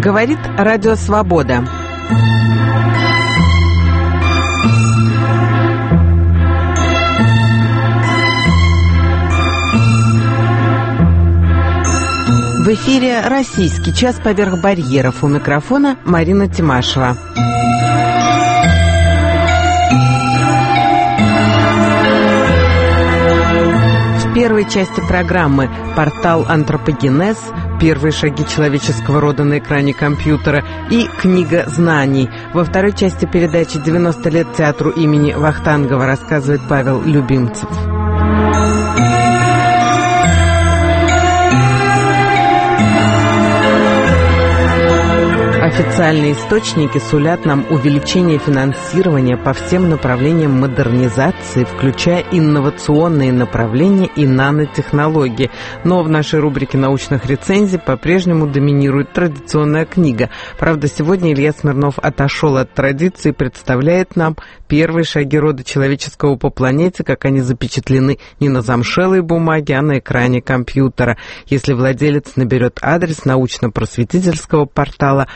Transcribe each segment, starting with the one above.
Говорит Радио Свобода. В эфире «Российский час поверх барьеров». У микрофона Марина Тимашева. В первой части программы «Портал Антропогенез», «Первые шаги человеческого рода на экране компьютера» и «Книга знаний». Во второй части передачи «90 лет театру имени Вахтангова» рассказывает Павел Любимцев. Официальные источники сулят нам увеличение финансирования по всем направлениям модернизации, включая инновационные направления и нанотехнологии. Но в нашей рубрике научных рецензий по-прежнему доминирует традиционная книга. Правда, сегодня Илья Смирнов отошел от традиции и представляет нам первые шаги рода человеческого по планете, как они запечатлены не на замшелой бумаге, а на экране компьютера. Если владелец наберет адрес научно-просветительского портала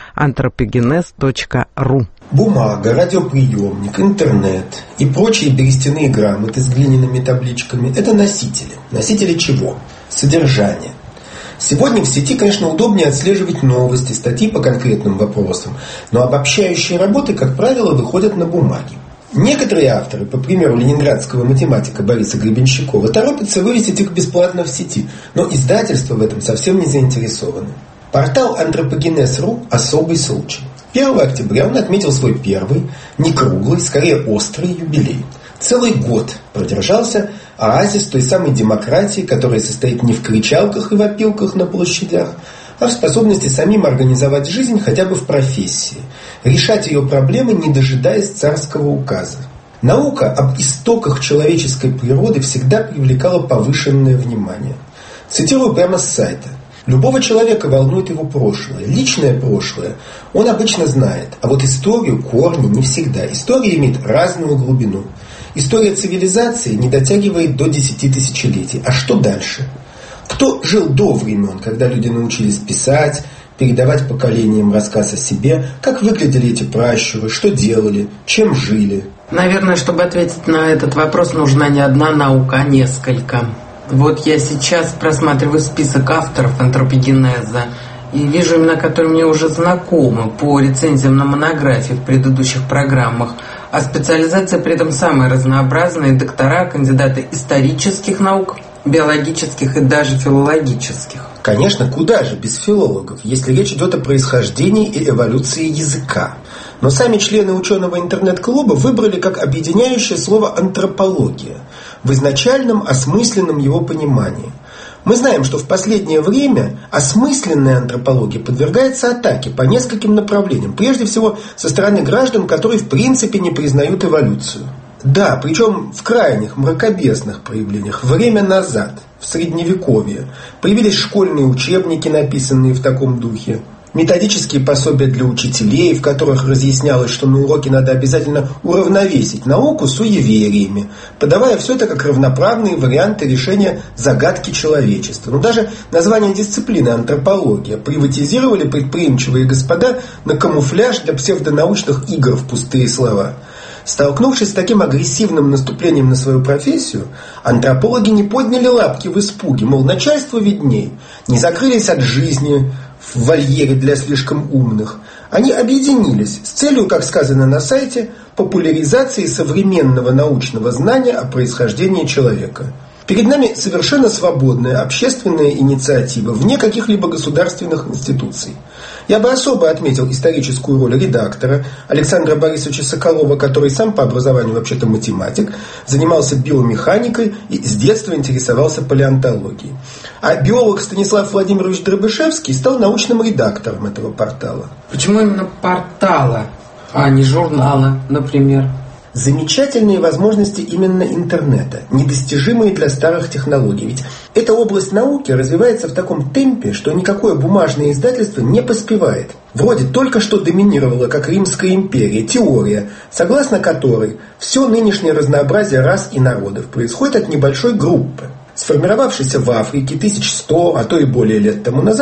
антропогенез.ру. Бумага, радиоприемник, интернет и прочие берестяные грамоты с глиняными табличками – это носители. Носители чего? Содержания. Сегодня в сети, конечно, удобнее отслеживать новости, статьи по конкретным вопросам, но обобщающие работы, как правило, выходят на бумаге. Некоторые авторы, по примеру ленинградского математика Бориса Гребенщикова, торопятся вывесить их бесплатно в сети, но издательства в этом совсем не заинтересованы. Портал Антропогенез.ру – особый случай. 1 октября он отметил свой первый, не круглый, скорее острый юбилей. Целый год продержался оазис той самой демократии, которая состоит не в кричалках и вопилках на площадях, а в способности самим организовать жизнь хотя бы в профессии, решать ее проблемы, не дожидаясь царского указа. Наука об истоках человеческой природы всегда привлекала повышенное внимание. Цитирую прямо с сайта. Любого человека волнует его прошлое. Личное прошлое он обычно знает, а вот историю, корни не всегда. История имеет разную глубину. История цивилизации не дотягивает до 10 тысячелетий. А что дальше? Кто жил до времен, когда люди научились писать, передавать поколениям рассказ о себе, как выглядели эти пращуры, что делали, чем жили? Наверное, чтобы ответить на этот вопрос, нужна не одна наука, а несколько. Вот я сейчас просматриваю список авторов антропогенеза и вижу имена, которые мне уже знакомы по рецензиям на монографии в предыдущих программах. А специализация при этом самая разнообразная: доктора, кандидаты исторических наук, биологических и даже филологических. Конечно, куда же без филологов, если речь идет о происхождении и эволюции языка. Но сами члены ученого интернет-клуба выбрали как объединяющее слово «антропология» в изначальном осмысленном его понимании. Мы знаем, что в последнее время осмысленная антропология подвергается атаке по нескольким направлениям. Прежде всего, со стороны граждан, которые в принципе не признают эволюцию. Да, причем в крайних мракобесных проявлениях. Время назад, в Средневековье, появились школьные учебники, написанные в таком духе. Методические пособия для учителей, в которых разъяснялось, что на уроке надо обязательно уравновесить науку с суевериями, подавая все это как равноправные варианты решения загадки человечества. Но даже название дисциплины антропология приватизировали предприимчивые господа на камуфляж для псевдонаучных игр в пустые слова. Столкнувшись с таким агрессивным наступлением на свою профессию, антропологи не подняли лапки в испуге, мол, начальство видней, не закрылись от жизни в вольере для слишком умных. Они объединились с целью, как сказано на сайте, популяризации современного научного знания о происхождении человека. Перед нами совершенно свободная общественная инициатива, вне каких-либо государственных институций. Я бы особо отметил историческую роль редактора Александра Борисовича Соколова, который сам по образованию вообще-то математик, занимался биомеханикой и с детства интересовался палеонтологией. А биолог Станислав Владимирович Дробышевский стал научным редактором этого портала. Почему именно портала, а не журнала, например? Замечательные возможности именно интернета, недостижимые для старых технологий. Ведь эта область науки развивается в таком темпе, что никакое бумажное издательство не поспевает. Вроде только что доминировала, как Римская империя, теория, согласно которой все нынешнее разнообразие рас и народов происходит от небольшой группы. Сформировавшейся в Африке 1100, а то и более лет тому назад,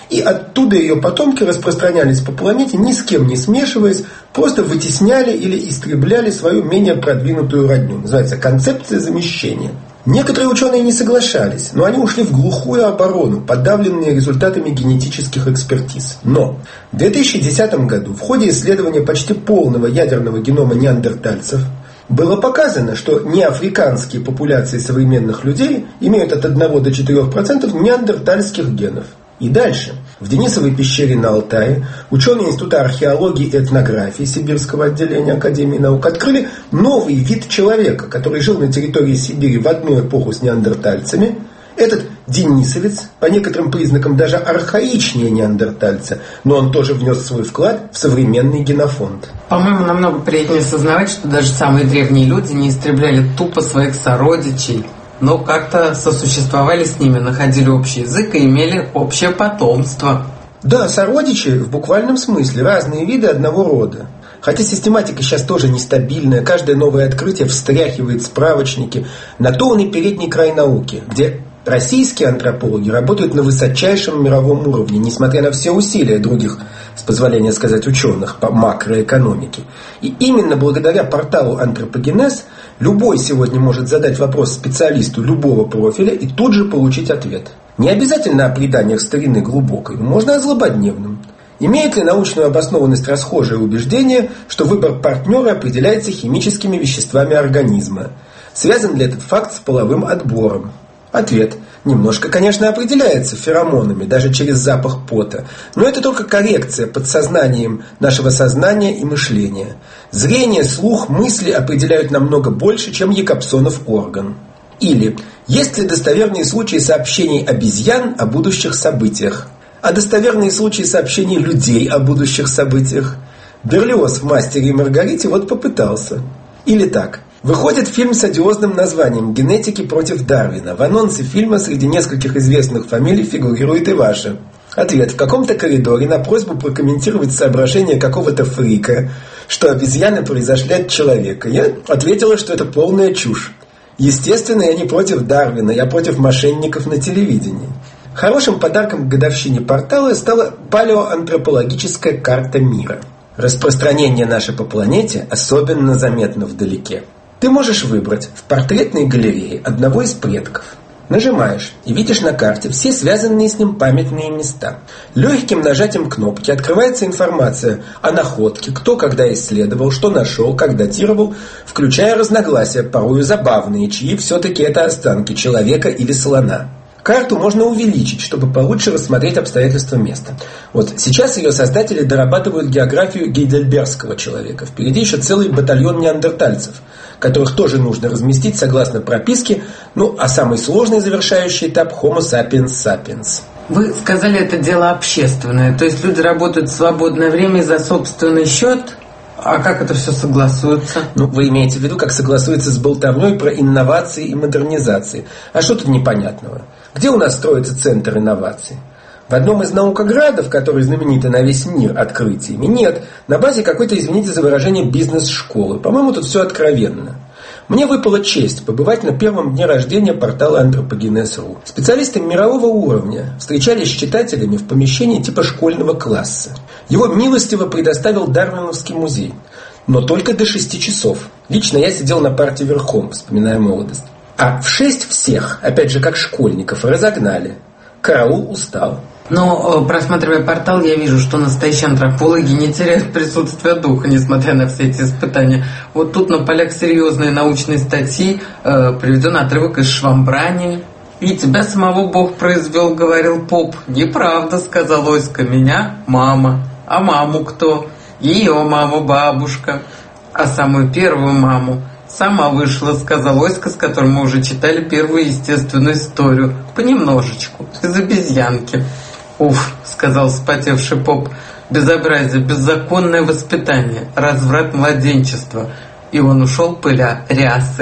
И оттуда ее потомки распространялись по планете, ни с кем не смешиваясь, просто вытесняли или истребляли свою менее продвинутую родню. Называется концепция замещения. Некоторые ученые не соглашались, но они ушли в глухую оборону, подавленные результатами генетических экспертиз. Но в 2010 году в ходе исследования почти полного ядерного генома неандертальцев было показано, что неафриканские популяции современных людей имеют от 1 до 4% неандертальских генов. И дальше. В Денисовой пещере на Алтае ученые Института археологии и этнографии Сибирского отделения Академии наук открыли новый вид человека, который жил на территории Сибири в одну эпоху с неандертальцами. Этот денисовец, по некоторым признакам даже архаичнее неандертальца, но он тоже внес свой вклад в современный генофонд. По-моему, намного приятнее осознавать, что даже самые древние люди не истребляли тупо своих сородичей, но как-то сосуществовали с ними, находили общий язык и имели общее потомство. Да, сородичи в буквальном смысле, разные виды одного рода. Хотя систематика сейчас тоже нестабильная, каждое новое открытие встряхивает справочники. На то он и передний край науки, где российские антропологи работают на высочайшем мировом уровне, несмотря на все усилия других, с позволения сказать, ученых по макроэкономике. И именно благодаря порталу «Антропогенез» любой сегодня может задать вопрос специалисту любого профиля и тут же получить ответ. Не обязательно о преданиях старины глубокой, можно о злободневном. Имеет ли научную обоснованность расхожее убеждение, что выбор партнера определяется химическими веществами организма? Связан ли этот факт с половым отбором? Ответ. Немножко, конечно, определяется феромонами, даже через запах пота. Но это только коррекция подсознанием нашего сознания и мышления. Зрение, слух, мысли определяют намного больше, чем Якобсонов орган. Или есть ли достоверные случаи сообщений обезьян о будущих событиях? А достоверные случаи сообщений людей о будущих событиях? Берлиоз в «Мастере и Маргарите» вот попытался. Или так. Выходит фильм с одиозным названием «Генетики против Дарвина». В анонсе фильма среди нескольких известных фамилий фигурирует и ваша. Ответ. В каком-то коридоре на просьбу прокомментировать соображения какого-то фрика, что обезьяны произошли от человека, я ответила, что это полная чушь. Естественно, я не против Дарвина, я против мошенников на телевидении. Хорошим подарком к годовщине портала стала палеоантропологическая карта мира. Распространение наше по планете особенно заметно вдалеке. Ты можешь выбрать в портретной галерее одного из предков. Нажимаешь и видишь на карте все связанные с ним памятные места. Легким нажатием кнопки открывается информация о находке, кто когда исследовал, что нашел, как датировал, включая разногласия, порою забавные, чьи все-таки это останки человека или слона. Карту можно увеличить, чтобы получше рассмотреть обстоятельства места. Вот сейчас ее создатели дорабатывают географию гейдельбергского человека. Впереди еще целый батальон неандертальцев, которых тоже нужно разместить согласно прописке, а самый сложный завершающий этап – Homo sapiens sapiens. Вы сказали, это дело общественное, то есть люди работают в свободное время за собственный счет? А как это все согласуется? Вы имеете в виду, как согласуется с болтовней про инновации и модернизации. А что тут непонятного? Где у нас строится центр инноваций? В одном из наукоградов, который знамениты на весь мир открытиями, нет. На базе какой-то, извините за выражение, бизнес-школы. По-моему, тут все откровенно. Мне выпала честь побывать на первом дне рождения портала Антропогенез.ру. Специалисты мирового уровня встречались с читателями в помещении типа школьного класса. Его милостиво предоставил Дарвиновский музей. Но только до 6 часов. Лично я сидел на парте верхом, вспоминая молодость. А в 6 всех, опять же как школьников, разогнали. Караул устал. Но, просматривая портал, я вижу, что настоящие антропологи не теряют присутствие духа, несмотря на все эти испытания. Вот тут на полях серьезной научной статьи приведен отрывок из Швамбрани. «И тебя самого Бог произвел, — говорил поп. — Неправда, — сказал Оська, — меня мама. А маму кто? Ее маму бабушка. А самую первую маму сама вышла, — сказал Оська, с которым мы уже читали первую естественную историю. Понемножечку, из обезьянки». «Уф, — сказал вспотевший поп, — безобразие, беззаконное воспитание, разврат младенчества». И он ушел, пыля рясой.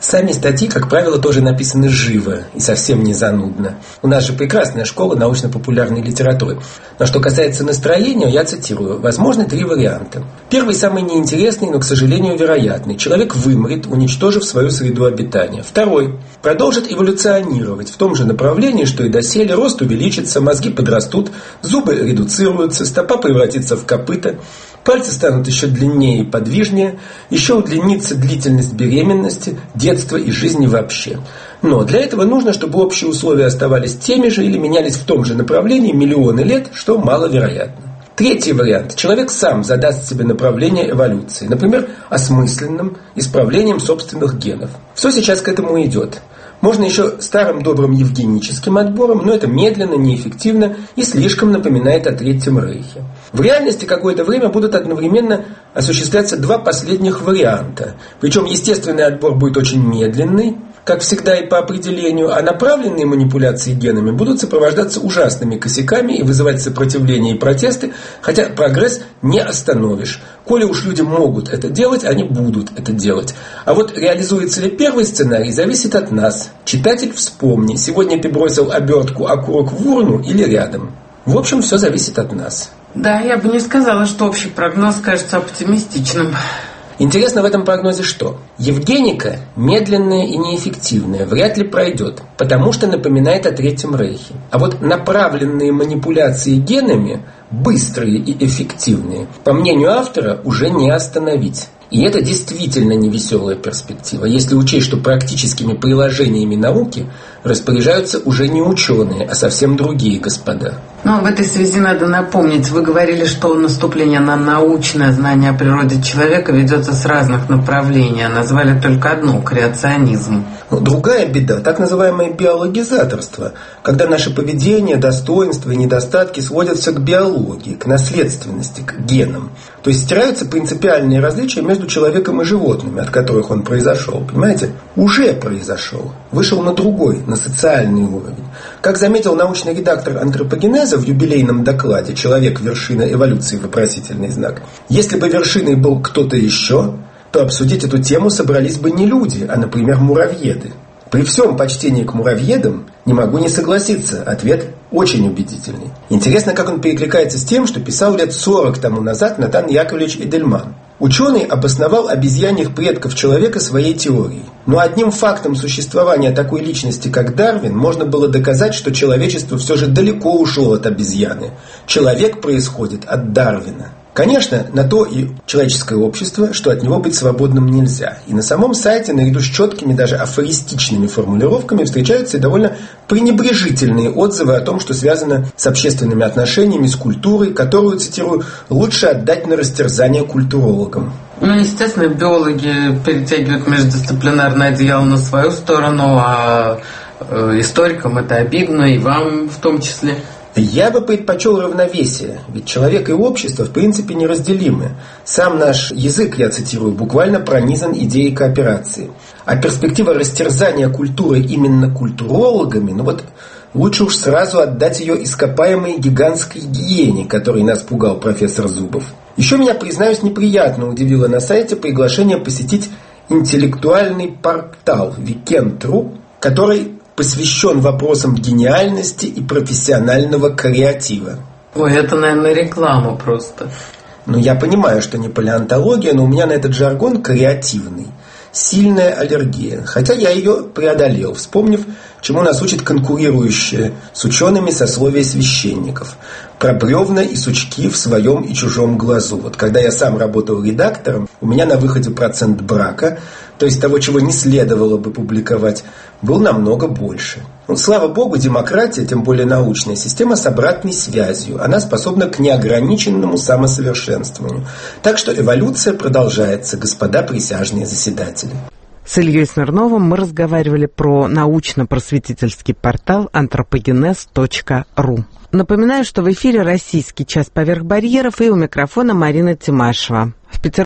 Сами статьи, как правило, тоже написаны живо и совсем не занудно. У нас же прекрасная школа научно-популярной литературы. Но что касается настроения, я цитирую, возможны 3 варианта. Первый, самый неинтересный, но, к сожалению, вероятный. Человек вымрет, уничтожив свою среду обитания. Второй. Продолжит эволюционировать в том же направлении, что и доселе. Рост увеличится, мозги подрастут, зубы редуцируются, стопа превратится в копыто. Пальцы станут еще длиннее и подвижнее, еще удлинится длительность беременности, детства и жизни вообще. Но для этого нужно, чтобы общие условия оставались теми же или менялись в том же направлении миллионы лет, что маловероятно. Третий вариант. Человек сам задаст себе направление эволюции, например, осмысленным исправлением собственных генов. Все сейчас к этому идет. Можно еще старым добрым евгеническим отбором, но это медленно, неэффективно и слишком напоминает о Третьем Рейхе. В реальности какое-то время будут одновременно осуществляться 2 последних варианта. Причем естественный отбор будет очень медленный, как всегда и по определению, а направленные манипуляции генами будут сопровождаться ужасными косяками и вызывать сопротивление и протесты, хотя прогресс не остановишь. Коли уж люди могут это делать, они будут это делать. А вот реализуется ли первый сценарий, зависит от нас. Читатель, вспомни, сегодня ты бросил обертку окурок в урну или рядом. В общем, все зависит от нас. Да, я бы не сказала, что общий прогноз кажется оптимистичным. Интересно в этом прогнозе что? Евгеника медленная и неэффективная, вряд ли пройдет, потому что напоминает о Третьем Рейхе. А вот направленные манипуляции генами, быстрые и эффективные, по мнению автора, уже не остановить. И это действительно невеселая перспектива, если учесть, что практическими приложениями науки распоряжаются уже не ученые, а совсем другие господа. Но в этой связи надо напомнить, вы говорили, что наступление на научное знание о природе человека ведется с разных направлений, а назвали только одно – креационизм. Другая беда – так называемое биологизаторство, когда наше поведение, достоинства и недостатки сводятся к биологии, к наследственности, к генам. То есть стираются принципиальные различия между человеком и животными, от которых он произошел. Понимаете? Уже произошел. Вышел на другой, на социальный уровень. Как заметил научный редактор антропогенеза в юбилейном докладе «Человек. Вершина эволюции. Вопросительный знак». Если бы вершиной был кто-то еще, то обсудить эту тему собрались бы не люди, а, например, муравьеды. При всем почтении к муравьедам не могу не согласиться. Ответ очень убедительный. Интересно, как он перекликается с тем, что писал лет 40 тому назад Натан Яковлевич Эдельман. Ученый обосновал обезьяньих предков человека своей теорией. Но одним фактом существования такой личности, как Дарвин, можно было доказать, что человечество все же далеко ушло от обезьяны. Человек происходит от Дарвина. Конечно, на то и человеческое общество, что от него быть свободным нельзя. И на самом сайте, наряду с четкими, даже афористичными формулировками, встречаются и довольно пренебрежительные отзывы о том, что связано с общественными отношениями, с культурой, которую, цитирую, лучше отдать на растерзание культурологам. Ну, естественно, биологи перетягивают междисциплинарное одеяло на свою сторону, а историкам это обидно, и вам в том числе. Я бы предпочел равновесие, ведь человек и общество в принципе неразделимы. Сам наш язык, я цитирую, буквально пронизан идеей кооперации. А перспектива растерзания культуры именно культурологами, лучше уж сразу отдать ее ископаемой гигантской гиене, которой нас пугал профессор Зубов. Еще меня, признаюсь, неприятно удивило на сайте приглашение посетить интеллектуальный портал Weekend.ru, который посвящен вопросам гениальности и профессионального креатива. Ой, это, наверное, реклама просто. Я понимаю, что не палеонтология, но у меня на этот жаргон креативный. Сильная аллергия. Хотя я ее преодолел, вспомнив, чему нас учит конкурирующее с учеными сословие священников. Про бревна и сучки в своем и чужом глазу. Когда я сам работал редактором, у меня на выходе процент брака, то есть того, чего не следовало бы публиковать, был намного больше. Слава богу, демократия, тем более научная система, с обратной связью. Она способна к неограниченному самосовершенствованию. Так что эволюция продолжается, господа присяжные заседатели. С Ильей Смирновым мы разговаривали про научно-просветительский портал anthropogenes.ru. Напоминаю, что в эфире «Российский час поверх барьеров» и у микрофона Марина Тимашева. В